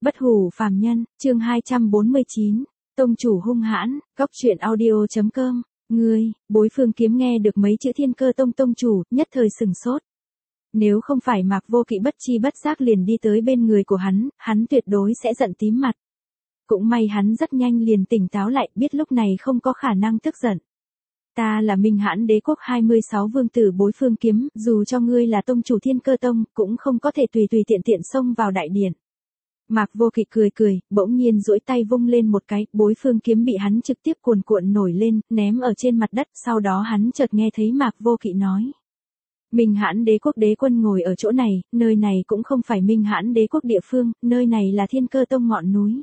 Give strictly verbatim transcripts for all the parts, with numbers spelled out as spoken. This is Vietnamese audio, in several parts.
Bất hủ phàm nhân, chương hai trăm bốn mươi chín, tông chủ hung hãn, góc truyện audio chấm com, ngươi, Bối Phương Kiếm nghe được mấy chữ Thiên Cơ Tông tông chủ, nhất thời sừng sốt. Nếu không phải Mạc Vô Kỵ bất chi bất giác liền đi tới bên người của hắn, hắn tuyệt đối sẽ giận tím mặt. Cũng may hắn rất nhanh liền tỉnh táo lại, biết lúc này không có khả năng tức giận. Ta là Minh Hãn Đế quốc hai mươi sáu vương tử Bối Phương Kiếm, dù cho ngươi là tông chủ Thiên Cơ Tông, cũng không có thể tùy tùy tiện tiện xông vào đại điện. Mạc Vô Kỵ cười cười, bỗng nhiên duỗi tay vung lên một cái, Bối Phương Kiếm bị hắn trực tiếp cuồn cuộn nổi lên, ném ở trên mặt đất, sau đó hắn chợt nghe thấy Mạc Vô Kỵ nói. Minh Hãn Đế quốc đế quân ngồi ở chỗ này, nơi này cũng không phải Minh Hãn Đế quốc địa phương, nơi này là Thiên Cơ Tông ngọn núi.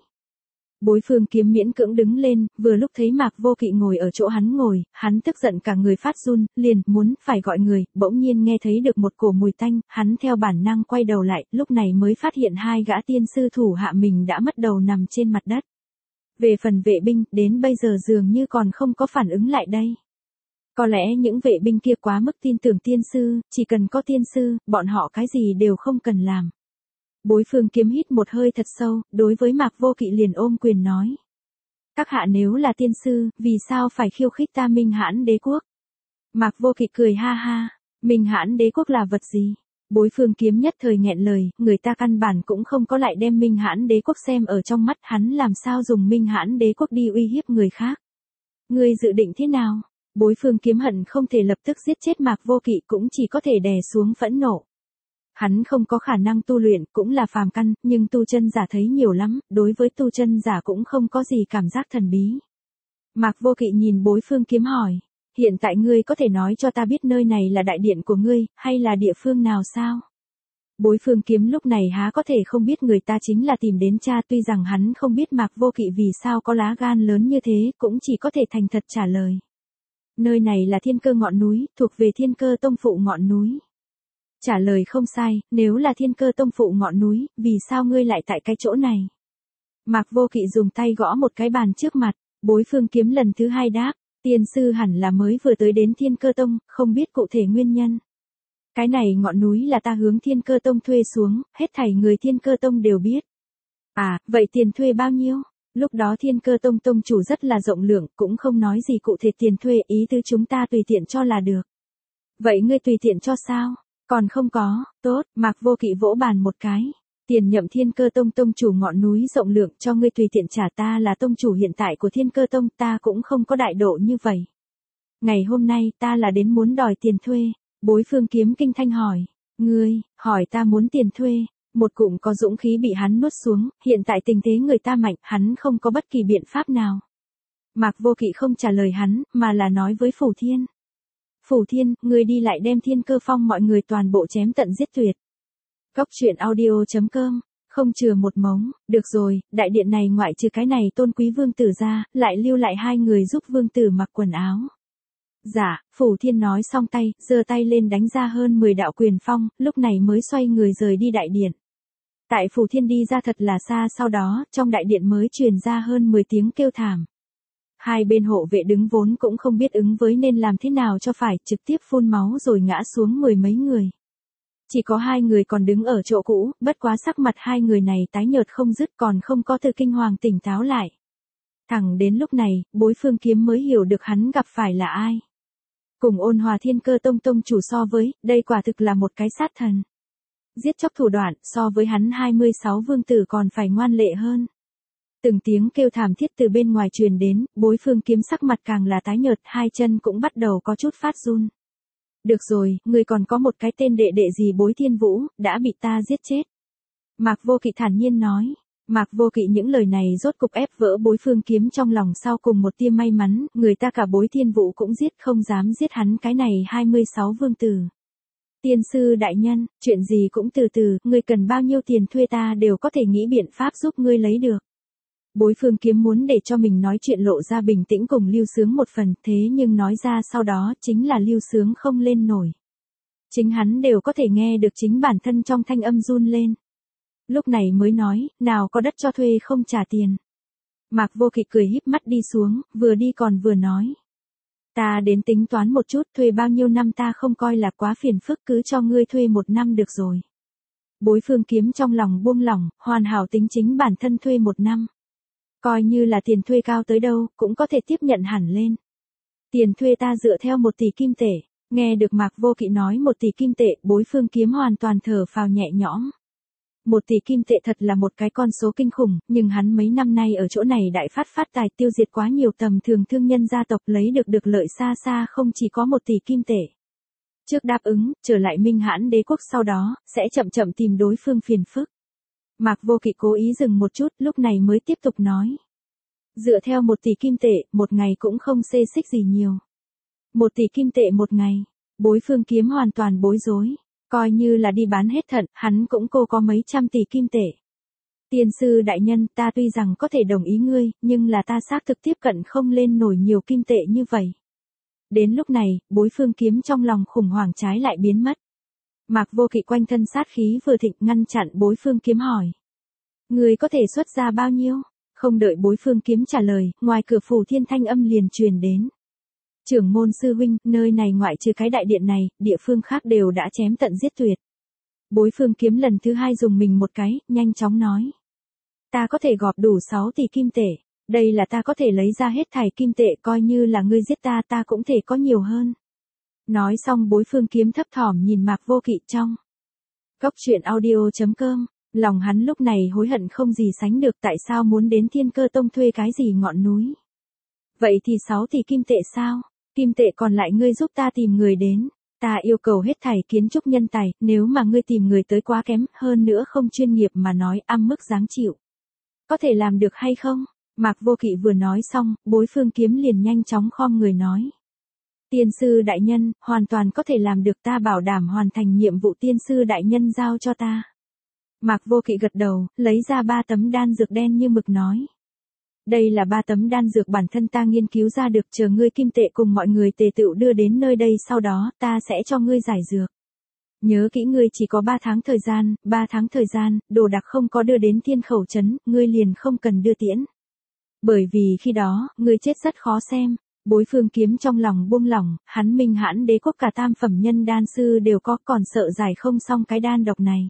Bối Phương Kiếm miễn cưỡng đứng lên, vừa lúc thấy Mạc Vô Kỵ ngồi ở chỗ hắn ngồi, hắn tức giận cả người phát run, liền muốn phải gọi người, bỗng nhiên nghe thấy được một cổ mùi tanh, hắn theo bản năng quay đầu lại, lúc này mới phát hiện hai gã tiên sư thủ hạ mình đã mất đầu nằm trên mặt đất. Về phần vệ binh, đến bây giờ dường như còn không có phản ứng lại đây. Có lẽ những vệ binh kia quá mức tin tưởng tiên sư, chỉ cần có tiên sư, bọn họ cái gì đều không cần làm. Bối Phương Kiếm hít một hơi thật sâu, đối với Mạc Vô Kỵ liền ôm quyền nói. Các hạ nếu là tiên sư, vì sao phải khiêu khích ta Minh Hãn Đế quốc? Mạc Vô Kỵ cười ha ha, Minh Hãn Đế quốc là vật gì? Bối Phương Kiếm nhất thời nghẹn lời, người ta căn bản cũng không có lại đem Minh Hãn Đế quốc xem ở trong mắt, hắn làm sao dùng Minh Hãn Đế quốc đi uy hiếp người khác? Ngươi dự định thế nào? Bối Phương Kiếm hận không thể lập tức giết chết Mạc Vô Kỵ, cũng chỉ có thể đè xuống phẫn nộ. Hắn không có khả năng tu luyện, cũng là phàm căn, nhưng tu chân giả thấy nhiều lắm, đối với tu chân giả cũng không có gì cảm giác thần bí. Mạc Vô Kỵ nhìn Bối Phương Kiếm hỏi, hiện tại ngươi có thể nói cho ta biết nơi này là đại điện của ngươi, hay là địa phương nào sao? Bối Phương Kiếm lúc này há có thể không biết người ta chính là tìm đến cha, tuy rằng hắn không biết Mạc Vô Kỵ vì sao có lá gan lớn như thế, cũng chỉ có thể thành thật trả lời. Nơi này là Thiên Cơ ngọn núi, thuộc về Thiên Cơ Tông phụ ngọn núi. Trả lời không sai, nếu là Thiên Cơ Tông phụ ngọn núi, vì sao ngươi lại tại cái chỗ này? Mạc Vô Kỵ dùng tay gõ một cái bàn trước mặt, Bối Phương Kiếm lần thứ hai đáp, tiên sư hẳn là mới vừa tới đến Thiên Cơ Tông, không biết cụ thể nguyên nhân. Cái này ngọn núi là ta hướng Thiên Cơ Tông thuê xuống, hết thảy người Thiên Cơ Tông đều biết. À, vậy tiền thuê bao nhiêu? Lúc đó Thiên Cơ Tông tông chủ rất là rộng lượng, cũng không nói gì cụ thể tiền thuê, ý tứ chúng ta tùy tiện cho là được. Vậy ngươi tùy tiện cho sao? Còn không có, tốt, Mạc Vô Kỵ vỗ bàn một cái. Tiền nhậm Thiên Cơ Tông tông chủ ngọn núi rộng lượng, cho ngươi tùy tiện trả, ta là tông chủ hiện tại của Thiên Cơ Tông, ta cũng không có đại độ như vậy. Ngày hôm nay ta là đến muốn đòi tiền thuê. Bối Phương Kiếm kinh thanh hỏi, ngươi, hỏi ta muốn tiền thuê. Một cụm có dũng khí bị hắn nuốt xuống, hiện tại tình thế người ta mạnh, hắn không có bất kỳ biện pháp nào. Mạc Vô Kỵ không trả lời hắn, mà là nói với Phủ Thiên. Phủ Thiên, ngươi đi lại đem Thiên Cơ Phong mọi người toàn bộ chém tận giết tuyệt. Góc truyện audio chấm com, không chừa một mống, được rồi, đại điện này ngoại trừ cái này tôn quý vương tử ra, lại lưu lại hai người giúp vương tử mặc quần áo. Dạ, Phủ Thiên nói xong tay, giơ tay lên đánh ra hơn mười đạo quyền phong, lúc này mới xoay người rời đi đại điện. Tại Phủ Thiên đi ra thật là xa, sau đó, trong đại điện mới truyền ra hơn mười tiếng kêu thảm. Hai bên hộ vệ đứng vốn cũng không biết ứng với nên làm thế nào cho phải, trực tiếp phun máu rồi ngã xuống mười mấy người. Chỉ có hai người còn đứng ở chỗ cũ, bất quá sắc mặt hai người này tái nhợt không dứt, còn không có từ kinh hoàng tỉnh táo lại. Thẳng đến lúc này, Bối Phương Kiếm mới hiểu được hắn gặp phải là ai. Cùng Ôn Hòa Thiên Cơ Tông tông chủ so với, đây quả thực là một cái sát thần. Giết chóc thủ đoạn, so với hắn hai mươi sáu vương tử còn phải ngoan lệ hơn. Từng tiếng kêu thảm thiết từ bên ngoài truyền đến, Bối Phương Kiếm sắc mặt càng là tái nhợt, hai chân cũng bắt đầu có chút phát run. Được rồi, người còn có một cái tên đệ đệ gì Bối Thiên Vũ, đã bị ta giết chết. Mạc Vô Kỵ thản nhiên nói. Mạc Vô Kỵ những lời này rốt cục ép vỡ Bối Phương Kiếm trong lòng sau cùng một tia may mắn, người ta cả Bối Thiên Vũ cũng giết, không dám giết hắn cái này hai mươi sáu vương tử. Tiên sư đại nhân, chuyện gì cũng từ từ, ngươi cần bao nhiêu tiền thuê ta đều có thể nghĩ biện pháp giúp ngươi lấy được. Bối Phương Kiếm muốn để cho mình nói chuyện lộ ra bình tĩnh cùng Lưu Sướng một phần, thế nhưng nói ra sau đó chính là Lưu Sướng không lên nổi. Chính hắn đều có thể nghe được chính bản thân trong thanh âm run lên. Lúc này mới nói, nào có đất cho thuê không trả tiền. Mạc Vô Kỵ cười híp mắt đi xuống, vừa đi còn vừa nói. Ta đến tính toán một chút, thuê bao nhiêu năm ta không coi là quá phiền phức, cứ cho ngươi thuê một năm được rồi. Bối Phương Kiếm trong lòng buông lỏng, hoàn hảo tính chính bản thân thuê một năm. Coi như là tiền thuê cao tới đâu, cũng có thể tiếp nhận hẳn lên. Tiền thuê ta dựa theo một tỷ kim tệ. Nghe được Mạc Vô Kỵ nói một tỷ kim tệ, Bối Phương Kiếm hoàn toàn thở phào nhẹ nhõm. Một tỷ kim tệ thật là một cái con số kinh khủng, nhưng hắn mấy năm nay ở chỗ này đại phát phát tài tiêu diệt quá nhiều tầm thường thương nhân gia tộc, lấy được được lợi xa xa không chỉ có một tỷ kim tệ. Trước đáp ứng, trở lại Minh Hãn Đế quốc sau đó, sẽ chậm chậm tìm đối phương phiền phức. Mạc Vô Kỵ cố ý dừng một chút, lúc này mới tiếp tục nói. Dựa theo một tỷ kim tệ, một ngày cũng không xê xích gì nhiều. Một tỷ kim tệ một ngày, Bối Phương Kiếm hoàn toàn bối rối. Coi như là đi bán hết thận, hắn cũng cô có mấy trăm tỷ kim tệ. Tiên sư đại nhân, ta tuy rằng có thể đồng ý ngươi, nhưng là ta xác thực tiếp cận không lên nổi nhiều kim tệ như vậy. Đến lúc này, Bối Phương Kiếm trong lòng khủng hoảng trái lại biến mất. Mạc Vô Kỵ quanh thân sát khí vừa thịnh ngăn chặn Bối Phương Kiếm hỏi. Ngươi có thể xuất ra bao nhiêu? Không đợi Bối Phương Kiếm trả lời, ngoài cửa phủ thiên thanh âm liền truyền đến. Trưởng môn sư huynh, nơi này ngoại trừ cái đại điện này, địa phương khác đều đã chém tận giết tuyệt. Bối Phương Kiếm lần thứ hai dùng mình một cái, nhanh chóng nói. Ta có thể gọp đủ sáu tỷ kim tệ, đây là ta có thể lấy ra hết thảy kim tệ, coi như là ngươi giết ta ta cũng thể có nhiều hơn. Nói xong Bối Phương Kiếm thấp thỏm nhìn Mạc Vô Kỵ trong. Cốc truyện audio chấm com, lòng hắn lúc này hối hận không gì sánh được, tại sao muốn đến Thiên Cơ Tông thuê cái gì ngọn núi. Vậy thì sáu tỷ kim tệ sao? Kim tệ còn lại ngươi giúp ta tìm người đến. Ta yêu cầu hết thảy kiến trúc nhân tài, nếu mà ngươi tìm người tới quá kém, hơn nữa không chuyên nghiệp mà nói âm mức dáng chịu. Có thể làm được hay không? Mạc Vô Kỵ vừa nói xong, Bối Phương Kiếm liền nhanh chóng khom người nói. Tiên sư đại nhân, hoàn toàn có thể làm được, ta bảo đảm hoàn thành nhiệm vụ tiên sư đại nhân giao cho ta. Mạc Vô Kỵ gật đầu, lấy ra ba tấm đan dược đen như mực nói. Đây là ba tấm đan dược bản thân ta nghiên cứu ra được, chờ ngươi kim tệ cùng mọi người tề tựu đưa đến nơi đây, sau đó ta sẽ cho ngươi giải dược. Nhớ kỹ ngươi chỉ có ba tháng thời gian, ba tháng thời gian, đồ đặc không có đưa đến Thiên Khẩu trấn, ngươi liền không cần đưa tiễn. Bởi vì khi đó, ngươi chết rất khó xem. Bối Phương Kiếm trong lòng buông lỏng, hắn Minh Hãn Đế quốc cả tam phẩm nhân đan sư đều có, còn sợ giải không xong cái đan độc này.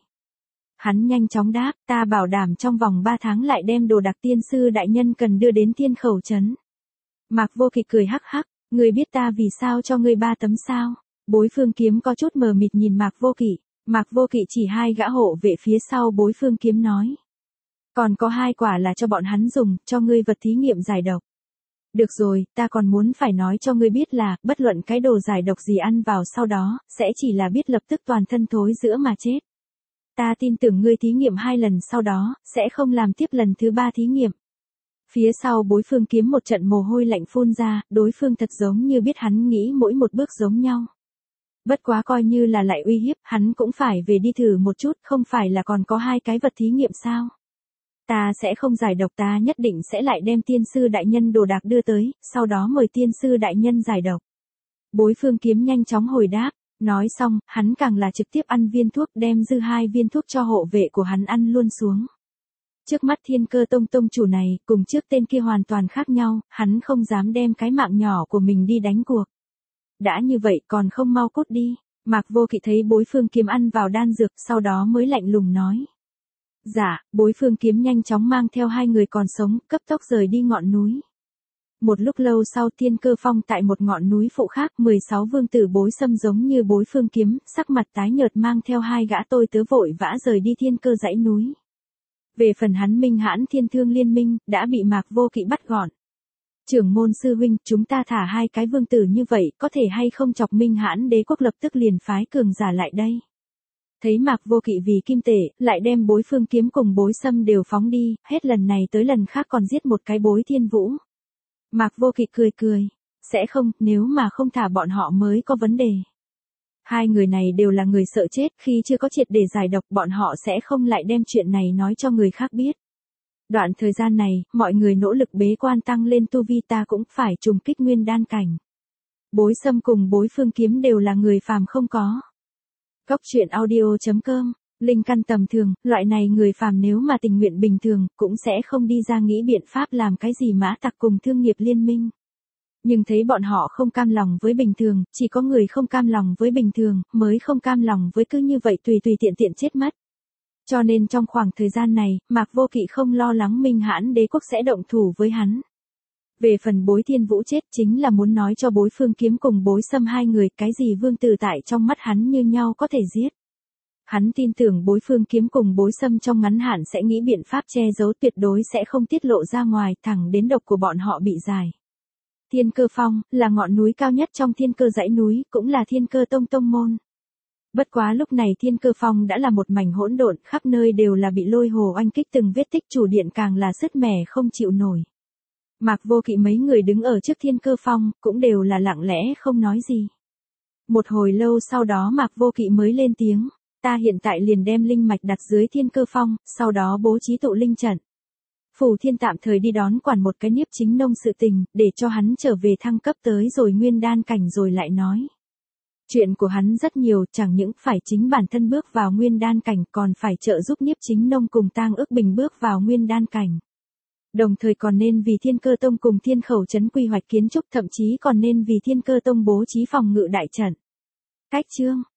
Hắn nhanh chóng đáp, ta bảo đảm trong vòng ba tháng lại đem đồ đặc tiên sư đại nhân cần đưa đến Thiên Khẩu trấn. Mạc Vô Kỵ cười hắc hắc, ngươi biết ta vì sao cho ngươi ba tấm sao? Bối Phương Kiếm có chút mờ mịt nhìn Mạc Vô Kỵ, Mạc Vô Kỵ chỉ hai gã hộ vệ phía sau Bối Phương Kiếm nói. Còn có hai quả là cho bọn hắn dùng, cho ngươi vật thí nghiệm giải độc. Được rồi, ta còn muốn phải nói cho ngươi biết là, bất luận cái đồ giải độc gì ăn vào sau đó, sẽ chỉ là biết lập tức toàn thân thối rữa mà chết. Ta tin tưởng ngươi thí nghiệm hai lần sau đó, sẽ không làm tiếp lần thứ ba thí nghiệm. Phía sau Bối Phương Kiếm một trận mồ hôi lạnh phun ra, đối phương thật giống như biết hắn nghĩ mỗi một bước giống nhau. Bất quá coi như là lại uy hiếp, hắn cũng phải về đi thử một chút, không phải là còn có hai cái vật thí nghiệm sao? Ta sẽ không giải độc, ta nhất định sẽ lại đem tiên sư đại nhân đồ đạc đưa tới, sau đó mời tiên sư đại nhân giải độc. Bối Phương Kiếm nhanh chóng hồi đáp, nói xong, hắn càng là trực tiếp ăn viên thuốc, đem dư hai viên thuốc cho hộ vệ của hắn ăn luôn xuống. Trước mắt Thiên Cơ Tông tông chủ này, cùng trước tên kia hoàn toàn khác nhau, hắn không dám đem cái mạng nhỏ của mình đi đánh cuộc. Đã như vậy còn không mau cút đi. Mạc Vô Kỵ thấy Bối Phương Kiếm ăn vào đan dược, sau đó mới lạnh lùng nói. Dạ, Bối Phương Kiếm nhanh chóng mang theo hai người còn sống, cấp tốc rời đi ngọn núi. Một lúc lâu sau Thiên Cơ Phong tại một ngọn núi phụ khác, mười sáu vương tử Bối Sâm giống như Bối Phương Kiếm, sắc mặt tái nhợt mang theo hai gã tôi tớ vội vã rời đi Thiên Cơ dãy núi. Về phần hắn Minh Hãn Thiên Thương Liên Minh, đã bị Mạc Vô Kỵ bắt gọn. Trưởng môn sư huynh, chúng ta thả hai cái vương tử như vậy, có thể hay không chọc Minh Hãn Đế quốc lập tức liền phái cường giả lại đây. Thấy Mạc Vô Kỵ vì kim tệ, lại đem Bối Phương Kiếm cùng Bối Sâm đều phóng đi, hết lần này tới lần khác còn giết một cái Bối Thiên Vũ. Mạc Vô Kỵ cười cười, sẽ không, nếu mà không thả bọn họ mới có vấn đề. Hai người này đều là người sợ chết, khi chưa có triệt để giải độc bọn họ sẽ không lại đem chuyện này nói cho người khác biết. Đoạn thời gian này, mọi người nỗ lực bế quan tăng lên tu vi, ta cũng phải trùng kích nguyên đan cảnh. Bối Sâm cùng Bối Phương Kiếm đều là người phàm không có. Cốc truyện audio chấm com, linh căn tầm thường, loại này người phàm nếu mà tình nguyện bình thường, cũng sẽ không đi ra nghĩ biện pháp làm cái gì mã tặc cùng thương nghiệp liên minh. Nhưng thấy bọn họ không cam lòng với bình thường, chỉ có người không cam lòng với bình thường, mới không cam lòng với cứ như vậy tùy tùy tiện tiện chết mất. Cho nên trong khoảng thời gian này, Mạc Vô Kỵ không lo lắng Minh Hãn đế quốc sẽ động thủ với hắn. Về phần Bối Thiên Vũ chết chính là muốn nói cho Bối Phương Kiếm cùng Bối Sâm hai người cái gì vương tử tại trong mắt hắn như nhau có thể giết. Hắn tin tưởng Bối Phương Kiếm cùng Bối Sâm trong ngắn hạn sẽ nghĩ biện pháp che giấu, tuyệt đối sẽ không tiết lộ ra ngoài, thẳng đến độc của bọn họ bị giải. Thiên Cơ Phong là ngọn núi cao nhất trong Thiên Cơ dãy núi, cũng là Thiên Cơ Tông tông môn. Bất quá lúc này Thiên Cơ Phong đã là một mảnh hỗn độn, khắp nơi đều là bị lôi hồ oanh kích, từng vết tích chủ điện càng là sứt mẻ không chịu nổi. Mạc Vô Kỵ mấy người đứng ở trước Thiên Cơ Phong, cũng đều là lặng lẽ không nói gì. Một hồi lâu sau đó Mạc Vô Kỵ mới lên tiếng, ta hiện tại liền đem linh mạch đặt dưới Thiên Cơ Phong, sau đó bố trí tụ linh trận. Phủ Thiên tạm thời đi đón quản một cái Nhiếp Chính Nông sự tình, để cho hắn trở về thăng cấp tới rồi nguyên đan cảnh rồi lại nói. Chuyện của hắn rất nhiều, chẳng những phải chính bản thân bước vào nguyên đan cảnh, còn phải trợ giúp Nhiếp Chính Nông cùng Tang Ước Bình bước vào nguyên đan cảnh. Đồng thời còn nên vì Thiên Cơ Tông cùng Thiên Khẩu trấn quy hoạch kiến trúc, thậm chí còn nên vì Thiên Cơ Tông bố trí phòng ngự đại trận. Cách chương